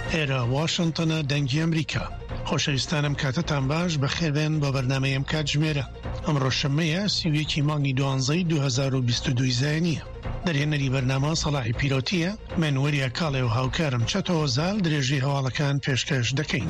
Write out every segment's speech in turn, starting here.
ئێرە واشنتنە دەنگی ئەمریکا. خۆشەویستانم کاتتان باش بەخێربێن بۆ بەرنامەیەم کاتژمێرە. ئەمڕۆ شەمەیە 31 مانگی 12 2022 زاینیە. دەرهێنەری بەرنامە سەڵاحی پیرۆتیە، منوەریە کاڵێ و هاوکارم چەتەوە زال درێژی هەواڵەکان پێشکەش دەکەین.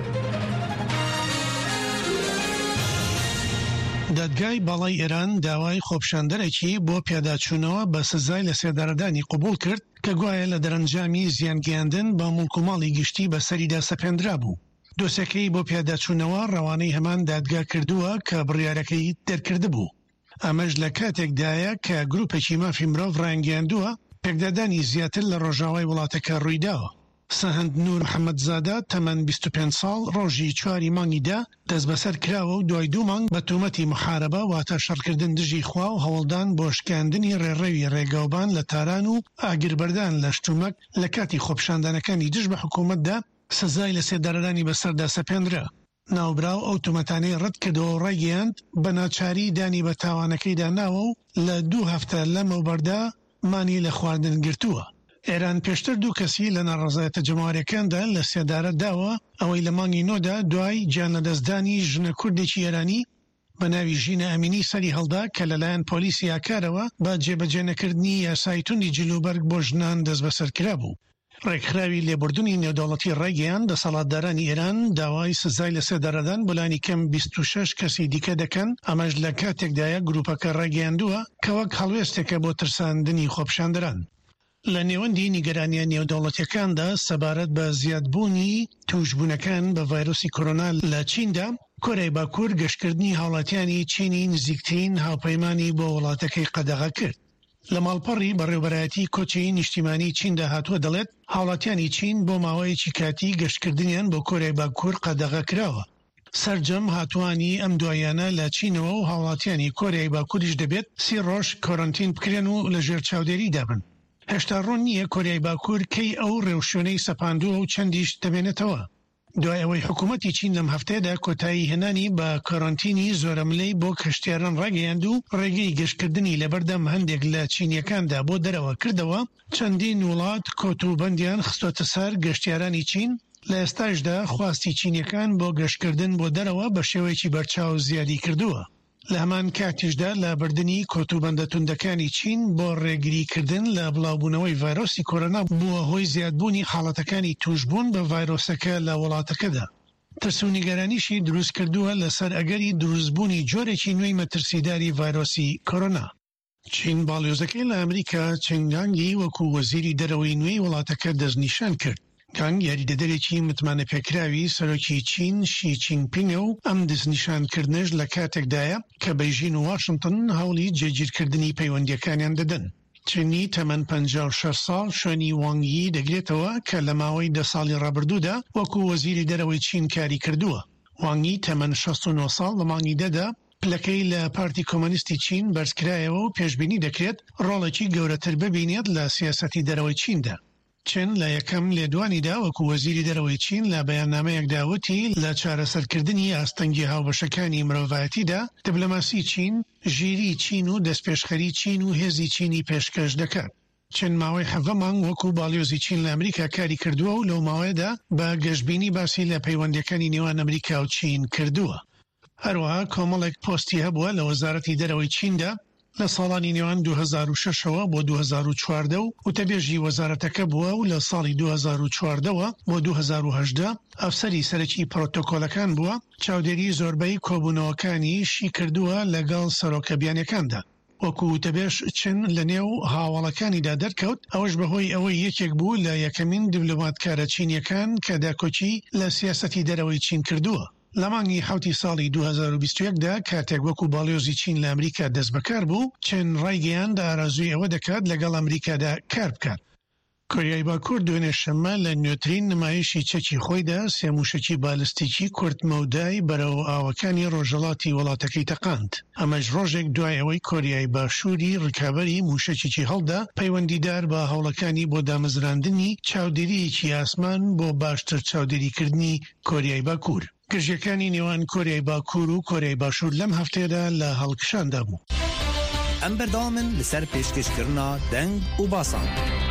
دادگای باڵای ئێران داوای خۆپشاندەرێکی بۆ پێداچوونەوە بە سزای لە سێدارەدانی قبول کرد کە گوایە لە دەرەنجامی زیانگەیاندن بە موڵکوماڵی گشتی بەسەریدا سەپێنرا بوو. دۆسەکەی بۆ پێداچوونەوە ڕەوانەی هەمان دادگا کردووە کە بڕیارەکەی دەرکرد بوو. ئەمەش لە کاتێکدایە کە گروپێکی مافی مرۆڤ ڕایانگەیاندووە پێکدادانی زیاتر لە ڕۆژاوای وڵاتەکە ڕوویداوە. سەهەند نور محەممەدزادە تەمەن 25 ساڵ ڕۆژی 4 مانگیدا دەست بەسەر کراوە و دوای 2 مانگ بە تومەتی محارەبە واتە شەڕکردن دژی خوا و هەوڵدان بۆ شکاندنی ڕێڕەوی ڕێگاوبان لە تاران و ئاگربەردان لە شتومەک لە کاتی خۆپشاندانەکانی دژ بە حکوومەتدا سزای لە سێدارەدانی بەسەردا سەپێنرا. ناوبراو ئەو تومەتانەی ڕەت کردەوە و ڕێگەیاند بە ناچاری دانی بە تاوانەکەیدا ناوە و لە 2 هەفتە لەمەوبەردا مانی لە خواردن گرتووە. ئێران پێشتر 2 کەسی لە ناڕەزایەتە جەماوەریەکاندا لە سێدارە داوە ئەوەی لە مانگی نۆدا دوای گیانلەدەستدانی ژنە کوردێکی ئێرانی بە ناوی ژینە ئەمینی سەری هەڵدا کە لەلایەن پۆلیسی ئاکارەوە بە جێبەجێنەکردنی یاسای توندی جلوبەرگ بۆ ژنان دەست بەسەرکرا بوو. ڕێکخراوی لێبوردنی نێودەوڵەتی ڕێگەیان دەسەڵاتدارانی ئێران داوای سزای لە سێدارەدان بۆلانی کەم 26 کەسی دیکە دەکەن، ئەمەش لە کاتێکدایە گروپەکە ڕێگەیاندووە کە وەک هەڵوێستێکە بۆ ترساندنی خۆپشاندەران. لە نێوەندی نیگەرانیە نێودەوڵەتیەکاندا سەبارەت بە زیادبوونی توشبوونەکان بە ڤایرۆسی کۆرۆنا لە چیندا، کۆرەی باکوور گەشتکردنی هاوڵاتیانی چینی نزیکترین هاوپەیمانی بۆ وڵاتەکەی قەدەغا کرد. لە ماڵپەڕی بەڕێوەبەرایەتی کۆچی نیشتیمانی چیندا هاتووە دەڵێت هاوڵاتیانی چین بۆ ماوەیەکی کاتی گەشتکردنیان بۆ کۆرەی باکوور قەدەغا کراوە. سەرجەم هاتوانی ئەم دوایانە لە چینەوە و هاوڵاتیانی کۆریای باکووریش دەبێت 30 ڕۆژ کۆرەنتین بکرێن و لەژێر چاودێری دابن. هێشتا ڕوون نییە کۆریای باکوور کەی ئەو ڕێوشوێنەی سەپاندووە و چەندیش دەبێنێتەوە. دوای ئەوەی حکوومەتی چین لەم هەفتەیەدا کۆتایی هێنانی بە کۆرەنتینی زۆرەملەی بۆ کەشتیاران ڕاگەیاند و ڕێگەی گەشتکردنی لەبەردەم هەندێک لە چینیەکاندا بۆ دەرەوە کردەوە، چەندین وڵات کۆتوبەندیان خستۆتە سەر گەشتیارانی چین. لە ئێستاشدا خواستی چینیەکان بۆ گەشتکردن بۆ دەرەوە بە شێوەیەکی بەرچاو زیادی کردووە. لە هەمان کاتیشدا لە بردننی کۆتوبەندە توندەکانی چین بۆ ڕێگریکردن لە بڵاوبوونەوەی ڤایرۆسی کۆرۆنا بووە هۆی زیادبوونی حاڵەتەکانی توشبوون بە ڤایرۆسەکە لە وڵاتەکەدا. ترس و نیگەرانیشی دروست کردووە لەسەر ئەگەری دروستبوونی جۆرێکی نوێی مەترسیداری ڤایرۆسی کۆرۆنا. چین باڵیۆزەکەی لە ئەمریکا چنگانگی وەکو وەزیری دەرەوەی نوێی وڵاتەکە دەستنیشان کرد. کانگ یاریدەدەرێکی متمانە پێکراوی سەرۆکی چین شی جینپینگە و ئەم دەستنیشانکردنش لە کاتێکدایە کە بەیژین و واشنتن هەوڵی جێگیرکردنی پەیوەندیەکانیان دەدەن. چینی تەمەن 56 ساڵ شوێنی وانگی دەگرێتەوە کە لە ماوەی 10 ساڵی ڕابردوودا وەکو وەزیری دەرەوەی چین کاری کردووە. وانگی تەمەن 69 ساڵ لە مانگی دەدا پلەکەی لە پارتی کۆمۆنیستی چین بەرزکرایەوە و پێشبینی دەکرێت ڕۆڵێکی گەورەتر ببینێت لە سیاسەتی دەرەوەی چیندا. چین لە یەکەم لێدوانیدا وەکو وەزیری دەرەوەی چین لە بەیاننامەیەکدا وتی لە چارەسەرکردنی ئاستەنگی هاوبەشەکانی مرۆڤایەتیدا دیپلۆماسی چین ژیری چین و دەستپێشخەری چین و هێزی چینی پێشکەش دەکات. چین ماوەی 7 مانگ وەکو باڵیۆزی چین لە ئەمریکا کاری کردووە و لەو ماوەیەدا بە گەشتبینی باسی لە پەیوەندیەکانی نێوان ئەمریکا و چین کردووە. هەروەها کۆمەڵێک پۆستی هەبووە لە وەزارەتی دەرەوەی چیندا لە ساڵانی نێوان 2006ەوە بۆ 2014 و وتەبێژی وەزارەتەکە بووە و لە ساڵی 2014ەوە بۆ 2018 ئەفسەری سەرەکی پرۆتۆکۆلەکان بووە. چاودێری زۆربەی کۆبوونەوەکانیشی کردووە لەگەڵ سەرۆکە بیانەکاندا. وەکو وتەبێژ چین لە نێو هاوڵەکانیدا دەرکەوت، ئەوەش بەهۆی ئەوەی یەکێک بوو لە یەکەمین دیپلۆماتکارە چینیەکان کە داکۆچی لە سیاسەتی دەرەوەی چین کردووە. لە مانگی 7 ساڵی 2021دا کاتێک وەکو باڵیۆزی چین لە ئەمریکا دەست بەکار بوو، چین ڕایگەیاند ئارازووی ئەوە دەکات لەگەڵ ئەمریکادا کار بکات. کۆریای باکوور دوێنێ شەمە لە نوێترین نمایشی چەکی خۆیدا 3 موشەکی بالستیکی کورتمەودای بەرەو ئاوەکانی ڕۆژهەڵاتی وڵاتەکەی تەقاند. ئەمەش ڕۆژێک دوای ئەوەی کۆریای باشووری ڕکابەری موشەکێکی هەڵدا پەیوەندیدار بە هەوڵەکانی بۆ دامەزراندنی چاودێریەکی ئاسمان بۆ باشتر چاودێریکردنی کۆریای باکوور. گەشتیەکانی نێوان کۆریای باکوور و کۆریای باشوور لەم هەفتەیەدا لە هەڵکشاندا بوو. ئەم بەردەوامن لەسەر پێشکەشکردنا دەنگ و باسان.